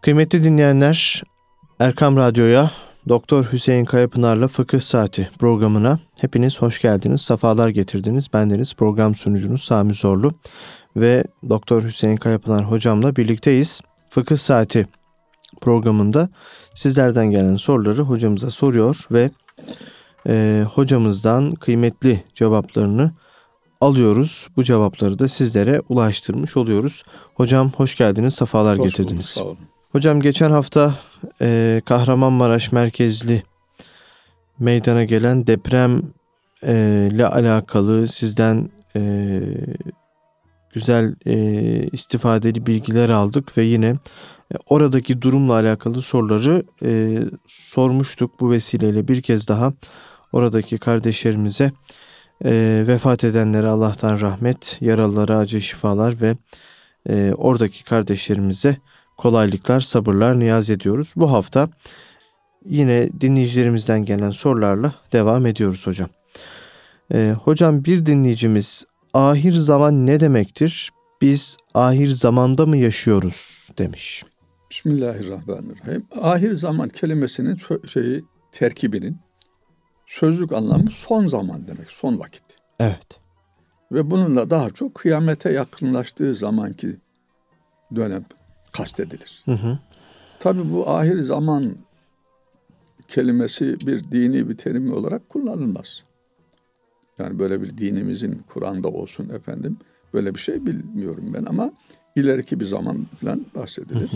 Kıymetli dinleyenler, Erkam Radyo'ya Doktor Hüseyin Kayapınar'la Fıkıh Saati programına hepiniz hoş geldiniz, sefalar getirdiniz. Bendeniz program sunucunuz Sami Zorlu ve Doktor Hüseyin Kayapınar hocamla birlikteyiz. Fıkıh Saati programında sizlerden gelen soruları hocamıza soruyor ve hocamızdan kıymetli cevaplarını alıyoruz. Bu cevapları da sizlere ulaştırmış oluyoruz. Hocam hoş geldiniz, sefalar getirdiniz. Bulduk, sağ olun. Hocam geçen hafta Kahramanmaraş merkezli meydana gelen deprem ile alakalı sizden güzel istifadeli bilgiler aldık ve yine oradaki durumla alakalı soruları sormuştuk. Bu vesileyle bir kez daha oradaki kardeşlerimize vefat edenlere Allah'tan rahmet, yaralılara acil şifalar ve oradaki kardeşlerimize kolaylıklar, sabırlar niyaz ediyoruz. Bu hafta yine dinleyicilerimizden gelen sorularla devam ediyoruz hocam. Hocam bir dinleyicimiz ahir zaman ne demektir? Biz ahir zamanda mı yaşıyoruz demiş. Bismillahirrahmanirrahim. Ahir zaman kelimesinin terkibinin sözlük anlamı son zaman demek, son vakit. Evet. Ve bununla daha çok kıyamete yakınlaştığı zamanki dönem kastedilir. Tabii bu ahir zaman kelimesi bir dini bir terim olarak kullanılmaz. Yani böyle bir dinimizin Kur'an'da olsun efendim, böyle bir şey bilmiyorum ben ama ileriki bir zaman falan bahsedilir.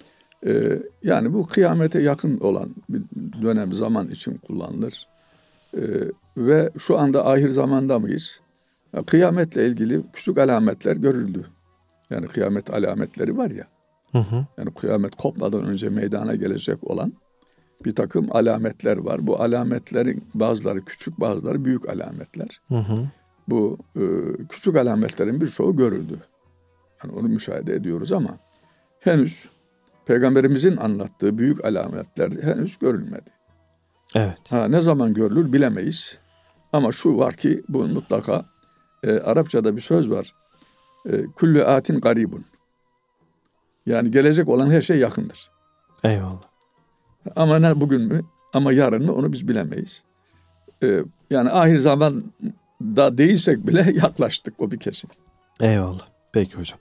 Yani bu kıyamete yakın olan bir dönem zaman için kullanılır. Ve şu anda ahir zamanda mıyız? Kıyametle ilgili küçük alametler görüldü. Yani kıyamet alametleri var ya. Yani kıyamet kopmadan önce meydana gelecek olan bir takım alametler var. Bu alametlerin bazıları küçük, bazıları büyük alametler. Bu küçük alametlerin birçoğu görüldü. Yani onu müşahede ediyoruz ama henüz Peygamberimizin anlattığı büyük alametler henüz görülmedi. Evet. Ne zaman görülür bilemeyiz. Ama şu var ki bu mutlaka Arapçada bir söz var. Küllü atin garibun. Yani gelecek olan her şey yakındır. Eyvallah. Ama ne bugün mü? Ama yarın mı? Onu biz bilemeyiz. Yani ahir zamanda değilsek bile yaklaştık. O bir kesin. Eyvallah. Peki hocam.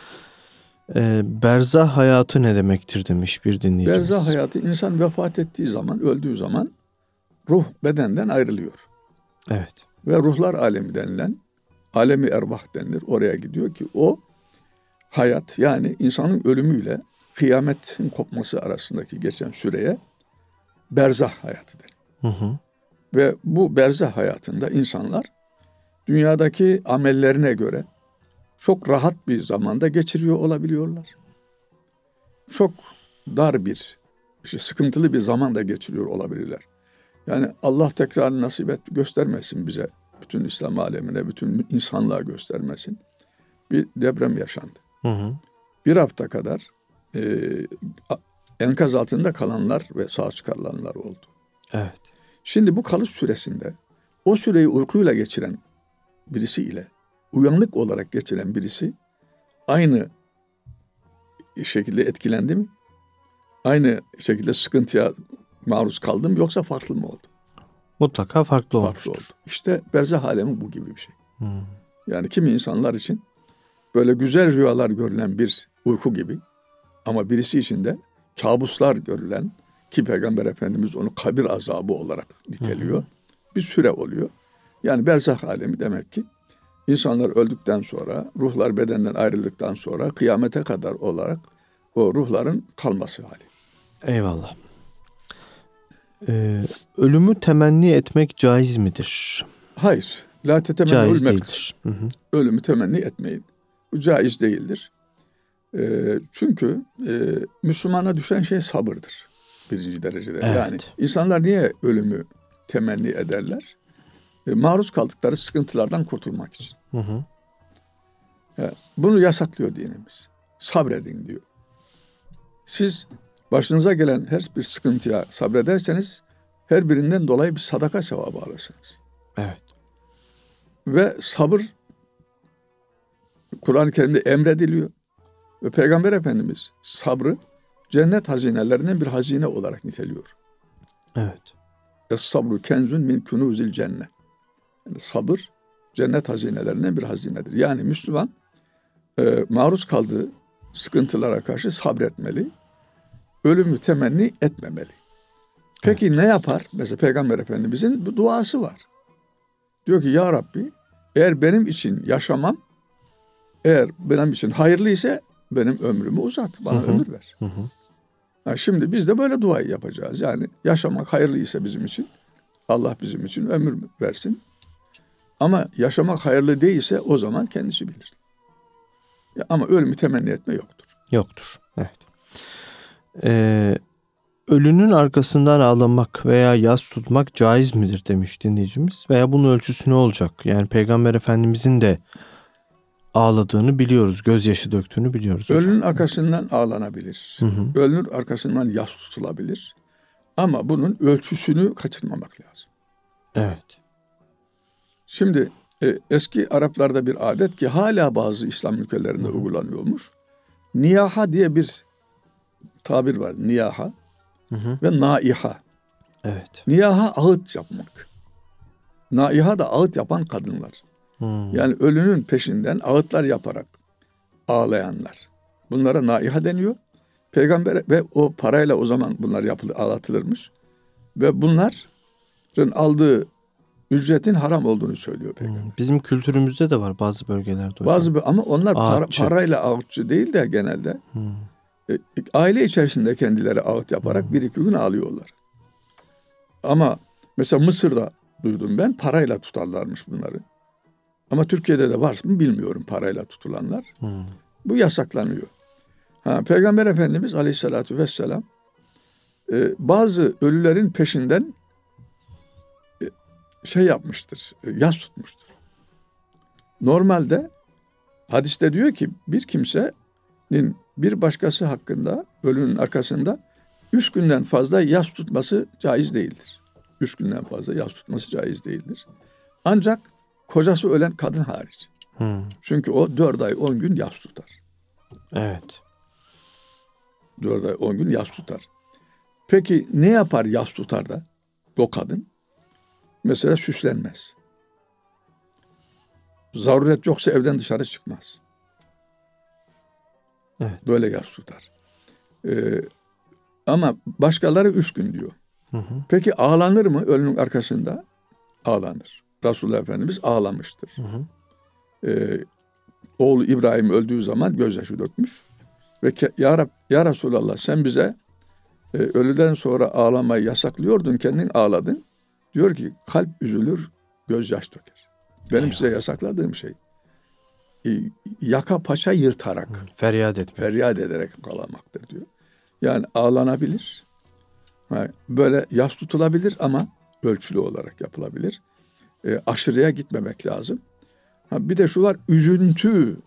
Berzah hayatı ne demektir demiş bir dinleyicimiz. Berzah hayatı insan vefat ettiği zaman, öldüğü zaman ruh bedenden ayrılıyor. Evet. Ve ruhlar alemi denilen, alemi erbah denilir. Oraya gidiyor ki o hayat, yani insanın ölümüyle kıyametin kopması arasındaki geçen süreye berzah hayatı denir. Ve bu berzah hayatında insanlar dünyadaki amellerine göre çok rahat bir zamanda geçiriyor olabiliyorlar. Çok dar bir, sıkıntılı bir zamanda geçiriyor olabilirler. Yani Allah tekrar nasip göstermesin bize, bütün İslam alemine, bütün insanlığa göstermesin. Bir deprem yaşandı. Bir hafta kadar enkaz altında kalanlar ve sağ çıkarılanlar oldu. Evet. Şimdi bu kalış süresinde o süreyi uykuyla geçiren birisi ile uyanık olarak geçiren birisi aynı şekilde etkilendi mi? Aynı şekilde sıkıntıya maruz kaldı mı yoksa farklı mı oldu? Mutlaka farklı olmuştur. Oldu. İşte berzah alemi bu gibi bir şey. Yani kimi insanlar için böyle güzel rüyalar görülen bir uyku gibi ama birisi için de kabuslar görülen, ki Peygamber Efendimiz onu kabir azabı olarak niteliyor. Bir süre oluyor. Yani berzah alemi demek ki insanlar öldükten sonra, ruhlar bedenden ayrıldıktan sonra kıyamete kadar olarak o ruhların kalması hali. Eyvallah. Ölümü temenni etmek caiz midir? Hayır. La tetemenni caiz ölmektir. Ölümü temenni etmeyin. Bu caiz değildir. Çünkü Müslümana düşen şey sabırdır. Birinci derecede. Evet. Yani insanlar niye ölümü temenni ederler? Maruz kaldıkları sıkıntılardan kurtulmak için. Bunu yasaklıyor dinimiz. Sabredin diyor. Siz başınıza gelen her bir sıkıntıya sabrederseniz her birinden dolayı bir sadaka sevabı alırsınız. Evet. Ve sabır Kur'an-ı Kerim'de emrediliyor. Ve Peygamber Efendimiz sabrı cennet hazinelerinden bir hazine olarak niteliyor. Evet. Es-sabru kenzun min kunuzil cennet. Yani sabır cennet hazinelerinden bir hazinedir. Yani Müslüman maruz kaldığı sıkıntılara karşı sabretmeli. Ölümü temenni etmemeli. Peki ne yapar? Mesela Peygamber Efendimizin bir duası var. Diyor ki ya Rabbi, eğer benim için yaşamam, eğer benim için hayırlı ise benim ömrümü uzat, bana ömür ver. Şimdi biz de böyle duayı yapacağız. Yani yaşamak hayırlı ise bizim için, Allah bizim için ömür versin. Ama yaşamak hayırlı değilse o zaman kendisi bilir. Ama ölümü temenni etme yoktur. Yoktur. Evet. Ölünün arkasından ağlamak veya yas tutmak caiz midir demiş dinleyicimiz. Veya bunun ölçüsü ne olacak? Yani Peygamber Efendimizin de ağladığını biliyoruz. Gözyaşı döktüğünü biliyoruz hocam. Ölünün arkasından ağlanabilir. Ölünün arkasından yas tutulabilir. Ama bunun ölçüsünü kaçırmamak lazım. Evet. Şimdi eski Araplarda bir adet ki hala bazı İslam ülkelerinde uygulanıyormuş. Niyaha diye bir tabir var. Niyaha ve naiha. Evet. Niyaha ağıt yapmak. Naiha da ağıt yapan kadınlar. Yani ölünün peşinden ağıtlar yaparak ağlayanlar. Bunlara naiha deniyor. Peygamber ve o parayla o zaman bunlar ağlatılırmış. Ve bunların aldığı ücretin haram olduğunu söylüyor Peygamber. Bizim kültürümüzde de var bazı bölgelerde hocam. Ama onlar Ağıtçı. parayla ağıtçı değil de genelde aile içerisinde kendileri ağıt yaparak bir iki gün ağlıyorlar. Ama mesela Mısır'da duydum ben, parayla tutarlarmış bunları. Ama Türkiye'de de var mı bilmiyorum parayla tutulanlar. Bu yasaklanıyor. Peygamber Efendimiz Aleyhisselatü Vesselam bazı ölülerin peşinden yapmıştır, yas tutmuştur. Normalde hadiste diyor ki bir kimsenin bir başkası hakkında ölünün arkasında 3 günden fazla yas tutması caiz değildir. 3 günden fazla yas tutması caiz değildir. Ancak kocası ölen kadın hariç. Çünkü o 4 ay 10 gün yas tutar. Evet. 4 ay 10 gün yas tutar. Peki ne yapar yas tutar da o kadın? Mesela süslenmez. Zaruret yoksa evden dışarı çıkmaz. Evet. Böyle yas tutar. Ama başkaları 3 gün diyor. Peki ağlanır mı ölünün arkasında? Ağlanır. Resulullah Efendimiz ağlamıştır. Oğlu İbrahim öldüğü zaman gözyaşı dökmüş. Ve ya Resulallah sen bize ölüden sonra ağlamayı yasaklıyordun, kendin ağladın. Diyor ki kalp üzülür, gözyaş döker. Benim size yasakladığım şey yaka paça yırtarak, feryat ederek ağlamaktır diyor. Yani ağlanabilir, böyle yas tutulabilir ama ölçülü olarak yapılabilir. Aşırıya gitmemek lazım. Bir de şu var, üzüntü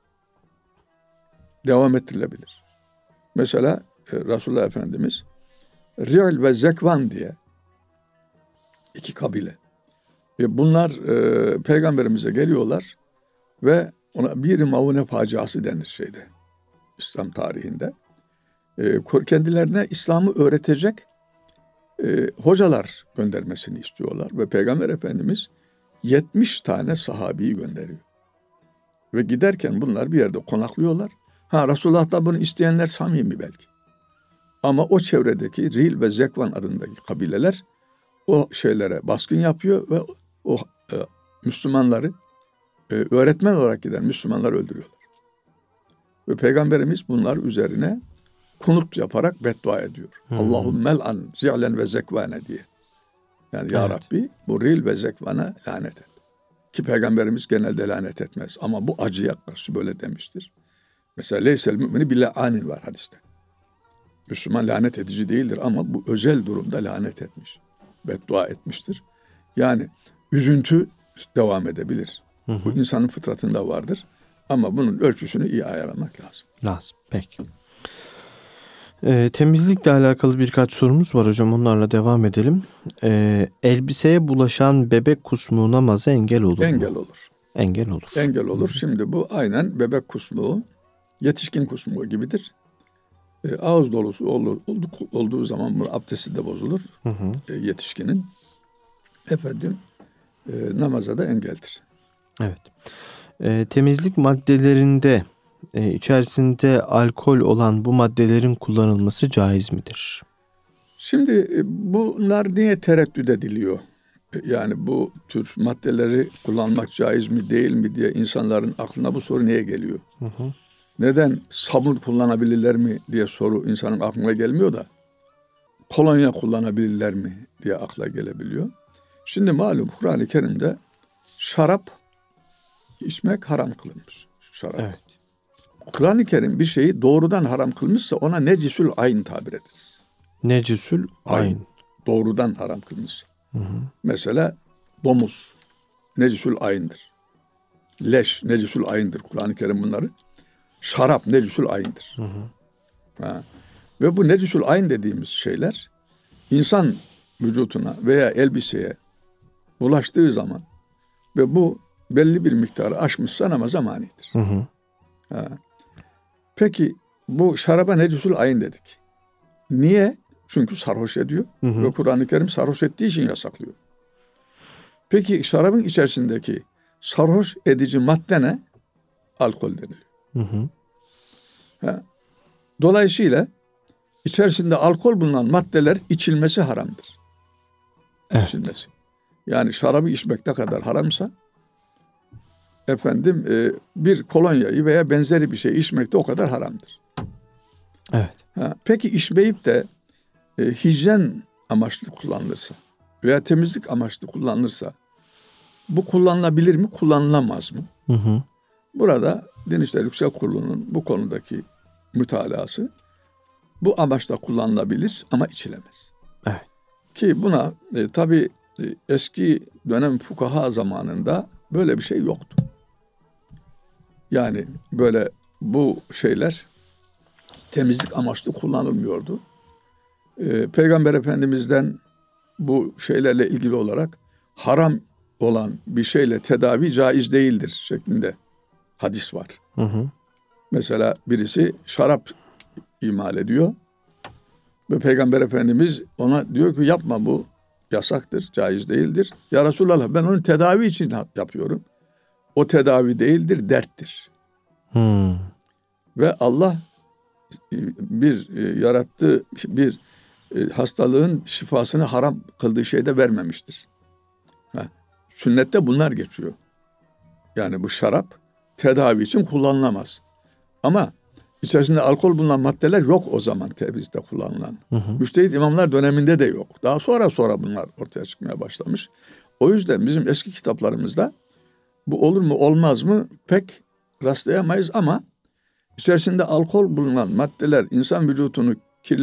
devam ettirilebilir. Mesela Resulullah Efendimiz Ri'l ve Zekvan diye 2 kabile. Bunlar Peygamberimize geliyorlar ve ona bir Maune faciası denir İslam tarihinde. Kendilerine İslam'ı öğretecek hocalar göndermesini istiyorlar ve Peygamber Efendimiz 70 tane sahabeyi gönderiyor. Ve giderken bunlar bir yerde konaklıyorlar. Resulullah da bunu isteyenler samimi belki. Ama o çevredeki Ri'l ve Zekvan adındaki kabileler o şeylere baskın yapıyor ve o Müslümanları öğretmen olarak giden Müslümanları öldürüyorlar. Ve Peygamberimiz bunlar üzerine kunut yaparak beddua ediyor. Allahümmel an zi'len ve zekvane diye. Yani ya Rabbi bu Ri'l ve Zekvan'a lanet et. Ki Peygamberimiz genelde lanet etmez. Ama bu acıya karşı böyle demiştir. Mesela leysel mümini billa'anin var hadiste. Müslüman lanet edici değildir ama bu özel durumda lanet etmiş. Beddua etmiştir. Yani üzüntü devam edebilir. Bu insanın fıtratında vardır. Ama bunun ölçüsünü iyi ayarlamak lazım. Lazım. Peki. Temizlikle alakalı birkaç sorumuz var hocam. Onlarla devam edelim. Elbiseye bulaşan bebek kusmuğu namaza engel olur mu? Engel olur. Engel olur. Engel olur. Şimdi bu aynen bebek kusmuğu, yetişkin kusmuğu gibidir. Ağız dolusu olduğu zaman bu abdesti de bozulur. Hı hı. Yetişkinin. Efendim namaza da engeldir. Evet. Temizlik maddelerinde içerisinde alkol olan bu maddelerin kullanılması caiz midir? Şimdi bunlar niye tereddüt ediliyor? Yani bu tür maddeleri kullanmak caiz mi değil mi diye insanların aklına bu soru niye geliyor? Hı hı. Neden sabun kullanabilirler mi diye soru insanın aklına gelmiyor da kolonya kullanabilirler mi diye akla gelebiliyor. Şimdi malum Kur'an-ı Kerim'de şarap içmek haram kılınmış. Şarap. Evet. Kur'an-ı Kerim bir şeyi doğrudan haram kılmışsa ona necisül ayn tabir ederiz. Necisül ayn. Doğrudan haram kılmışsa. Hı hı. Mesela domuz necisül ayn'dır. Leş necisül ayn'dır. Kur'an-ı Kerim bunları. Şarap necisül ayn'dır. Hı hı. Ha. Ve bu necisül ayn dediğimiz şeyler insan vücuduna veya elbiseye bulaştığı zaman ve bu belli bir miktarı aşmışsa namaza manidir. Hı hı. Ha. Peki bu şaraba necisül ayn dedik. Niye? Çünkü sarhoş ediyor. Hı hı. Ve Kur'an-ı Kerim sarhoş ettiği için yasaklıyor. Peki şarabın içerisindeki sarhoş edici madde ne? Alkol deniliyor. Hı hı. Ha. Dolayısıyla içerisinde alkol bulunan maddeler içilmesi haramdır. Evet. İçilmesi. Yani şarabı içmek ne kadar haramsa efendim bir kolonyayı veya benzeri bir şey içmek de o kadar haramdır. Evet. Ha. Peki içmeyip de hijyen amaçlı kullanılırsa veya temizlik amaçlı kullanılırsa bu kullanılabilir mi, kullanılamaz mı? Hı hı. Burada Din İşleri Yüksek Kurulu'nun bu konudaki mütalası bu amaçla kullanılabilir ama içilemez. Evet. Ki buna tabii eski dönem fukaha zamanında böyle bir şey yoktu. Yani böyle bu şeyler temizlik amaçlı kullanılmıyordu. Peygamber Efendimiz'den bu şeylerle ilgili olarak haram olan bir şeyle tedavi caiz değildir şeklinde hadis var. Hı hı. Mesela birisi şarap imal ediyor ve Peygamber Efendimiz ona diyor ki yapma, bu yasaktır, caiz değildir. Ya Resulallah, ben onu tedavi için yapıyorum. O tedavi değildir, derttir. Hı. Ve Allah bir yarattığı bir hastalığın şifasını haram kıldığı şeyde vermemiştir. Sünnette bunlar geçiyor. Yani bu şarap tedavi için kullanılamaz. Ama içerisinde alkol bulunan maddeler yok o zaman temizlikte kullanılan. Hı hı. Müçtehit imamlar döneminde de yok. Daha sonra bunlar ortaya çıkmaya başlamış. O yüzden bizim eski kitaplarımızda bu olur mu olmaz mı pek rastlayamayız ama içerisinde alkol bulunan maddeler insan vücudunu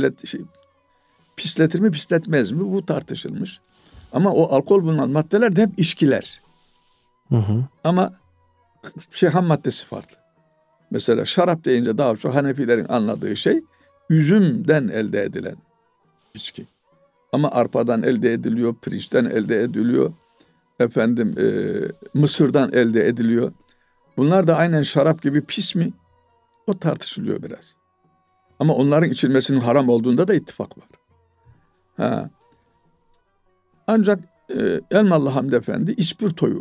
pisletir mi pisletmez mi, bu tartışılmış. Ama o alkol bulunan maddeler de hep içkiler. Hı hı. Ama ham maddesi farklı. Mesela şarap deyince daha çok Hanefilerin anladığı şey üzümden elde edilen içki. Ama arpadan elde ediliyor, pirinçten elde ediliyor, efendim mısırdan elde ediliyor. Bunlar da aynen şarap gibi pis mi? O tartışılıyor biraz. Ama onların içilmesinin haram olduğunda da ittifak var. Ha. Ancak Elmalı Hamdi Efendi ispirtoyu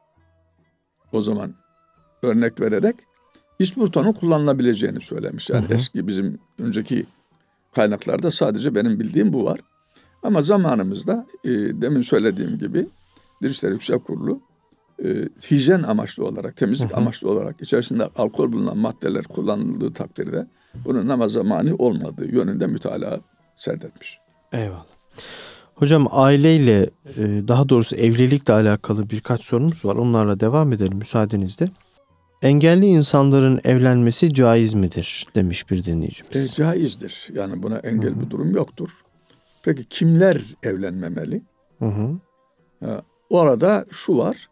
o zaman örnek vererek ispirtonun kullanılabileceğini söylemiş. Yani Hı hı. eski bizim önceki kaynaklarda sadece benim bildiğim bu var. Ama zamanımızda demin söylediğim gibi Din İşleri Yüksek Kurulu hijyen amaçlı olarak, temizlik amaçlı olarak içerisinde alkol bulunan maddeler kullanıldığı takdirde bunun namaza mani olmadığı yönünde mütalaa serdetmiş. Eyvallah. Hocam aileyle daha doğrusu evlilikle alakalı birkaç sorumuz var. Onlarla devam edelim müsaadenizle. Engelli insanların evlenmesi caiz midir demiş bir dinleyicimiz. Caizdir. Yani buna engel bir durum yoktur. Peki kimler evlenmemeli? Hı hı. Orada şu var.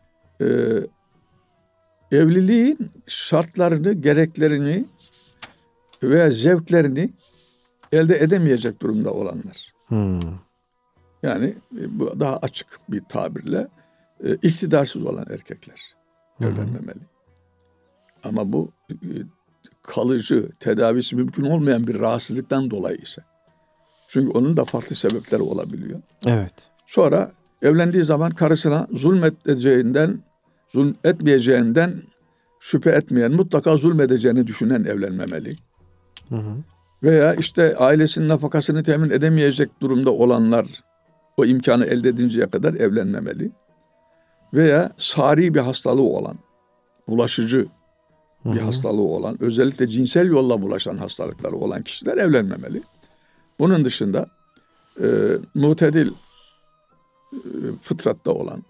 Evliliğin şartlarını, gereklerini veya zevklerini elde edemeyecek durumda olanlar. Hı. Yani bu daha açık bir tabirle iktidarsız olan erkekler evlenmemeli. Ama bu kalıcı, tedavisi mümkün olmayan bir rahatsızlıktan dolayı ise. Çünkü onun da farklı sebepleri olabiliyor. Evet. Sonra evlendiği zaman karısına zulmetmeyeceğinden şüphe etmeyen, mutlaka zulmedeceğini düşünen evlenmemeli. Hı hı. Veya işte ailesinin nafakasını temin edemeyecek durumda olanlar o imkanı elde edinceye kadar evlenmemeli. Veya sari bir hastalığı olan, bulaşıcı bir hastalığı olan, özellikle cinsel yolla bulaşan hastalıkları olan kişiler evlenmemeli. Bunun dışında mutedil fıtratta olan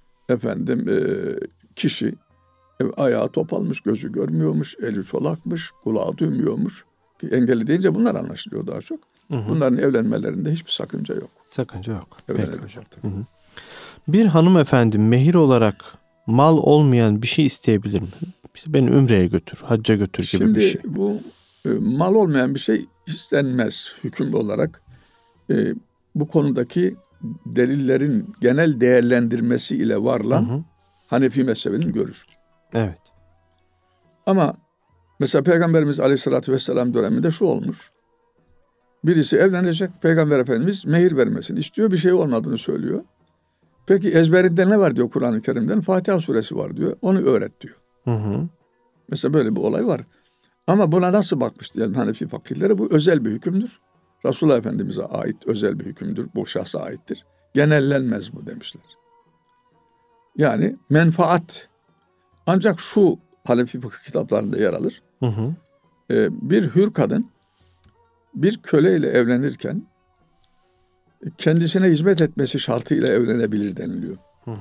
kişi ayağı topalmış, gözü görmüyormuş, eli çolakmış, kulağı duymuyormuş. Ki engelli deyince bunlar anlaşılıyor daha çok. Bunların evlenmelerinde hiçbir sakınca yok. Sakınca yok. Peki hocam. Tabii. Bir hanımefendi mehir olarak mal olmayan bir şey isteyebilir mi? Beni Ümre'ye götür, hacca götür gibi bir şey. Şimdi bu mal olmayan bir şey istenmez hüküm olarak. Bu konudaki delillerin genel değerlendirmesi ile varılan Hanefi mezhebinin görüşü. Evet. Ama mesela Peygamberimiz Aleyhisselatü Vesselam döneminde şu olmuş. Birisi evlenecek, Peygamber Efendimiz mehir vermesini istiyor, bir şey olmadığını söylüyor. Peki ezberinde ne var diyor Kur'an-ı Kerim'den? Fatiha suresi var diyor, onu öğret diyor. Mesela böyle bir olay var. Ama buna nasıl bakmış diyelim Hanefi fakihleri? Bu özel bir hükümdür. Resulullah Efendimiz'e ait özel bir hükümdür. Bu şahsa aittir. Genellenmez bu demişler. Yani menfaat ancak şu Hanefi fıkıh kitaplarında yer alır. Bir hür kadın bir köleyle evlenirken kendisine hizmet etmesi şartıyla evlenebilir deniliyor.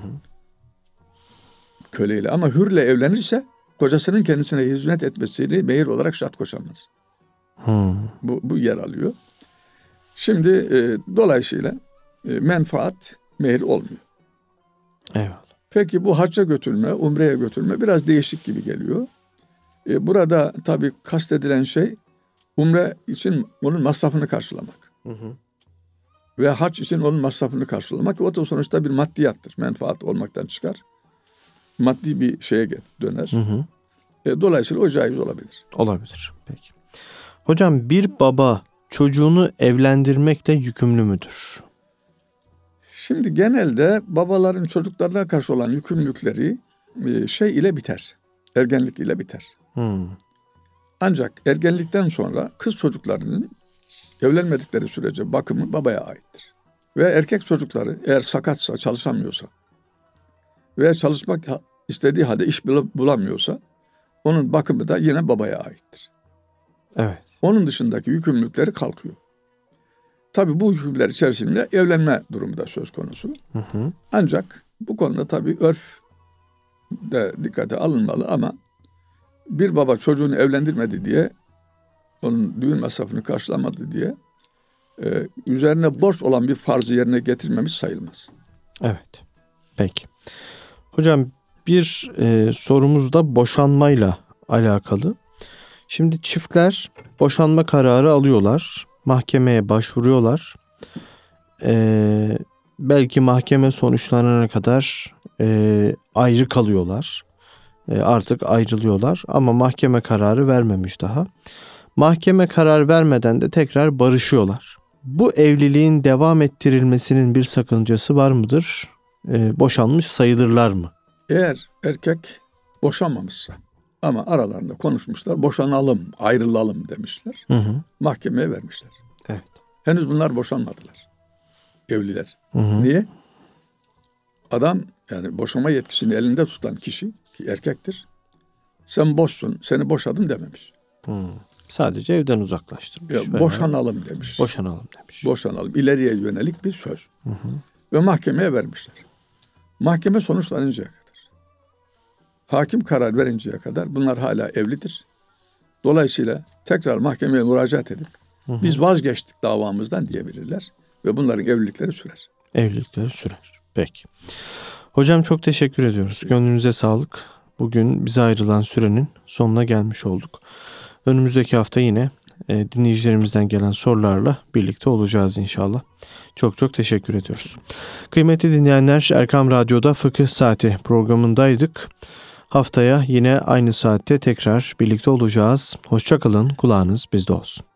Köleyle, ama hürle evlenirse kocasının kendisine hizmet etmesini mehir olarak şart koşamaz. Bu yer alıyor. Şimdi dolayısıyla menfaat mehir olmuyor. Eyvallah. Peki bu hacca götürme, umreye götürme biraz değişik gibi geliyor. Burada tabii kastedilen şey umre için onun masrafını karşılamak. Ve hac için onun masrafını karşılamak. O da sonuçta bir maddiyattır. Menfaat olmaktan çıkar. Maddi bir şeye döner. Dolayısıyla o caiz olabilir. Olabilir. Peki. Hocam bir baba çocuğunu evlendirmekle yükümlü müdür? Şimdi genelde babaların çocuklarına karşı olan yükümlülükleri şey ile biter. Ergenlik ile biter. Ancak ergenlikten sonra kız çocuklarının evlenmedikleri sürece bakımı babaya aittir. Ve erkek çocukları eğer sakatsa, çalışamıyorsa veya çalışmak istediği halde iş bulamıyorsa onun bakımı da yine babaya aittir. Evet. Onun dışındaki yükümlülükleri kalkıyor. Tabii bu hükümler içerisinde evlenme durumu da söz konusu. Ancak bu konuda tabii örf de dikkate alınmalı ama bir baba çocuğunu evlendirmedi diye, onun düğün masrafını karşılamadı diye üzerine borç olan bir farzı yerine getirmemiş sayılmaz. Evet. Peki. Hocam bir sorumuz da boşanmayla alakalı. Şimdi çiftler boşanma kararı alıyorlar. Mahkemeye başvuruyorlar. Belki mahkeme sonuçlanana kadar ayrı kalıyorlar. Artık ayrılıyorlar ama mahkeme kararı vermemiş daha. Mahkeme karar vermeden de tekrar barışıyorlar. Bu evliliğin devam ettirilmesinin bir sakıncası var mıdır? Boşanmış sayılırlar mı? Eğer erkek boşanmamışsa ama aralarında konuşmuşlar, boşanalım, ayrılalım demişler. Mahkemeye vermişler. Evet. Henüz bunlar boşanmadılar. Evliler. Niye? Adam, yani boşanma yetkisini elinde tutan kişi ki erkektir. Sen boşsun, seni boşadım dememiş. Sadece evden uzaklaştırmış. Ya, boşanalım demiş. Boşanalım demiş. Boşanalım. İleriye yönelik bir söz. Ve mahkemeye vermişler. Mahkeme sonuçlanıncaya kadar, hakim karar verinceye kadar bunlar hala evlidir. Dolayısıyla tekrar mahkemeye müracaat edip biz vazgeçtik davamızdan diyebilirler. Ve bunların evlilikleri sürer. Evlilikleri sürer. Peki. Hocam çok teşekkür ediyoruz. Gönlünüze sağlık. Bugün bize ayrılan sürenin sonuna gelmiş olduk. Önümüzdeki hafta yine dinleyicilerimizden gelen sorularla birlikte olacağız inşallah. Çok çok teşekkür ediyoruz. Kıymetli dinleyenler, Erkam Radyo'da Fıkıh Saati programındaydık. Haftaya yine aynı saatte tekrar birlikte olacağız. Hoşça kalın, kulağınız bizde olsun.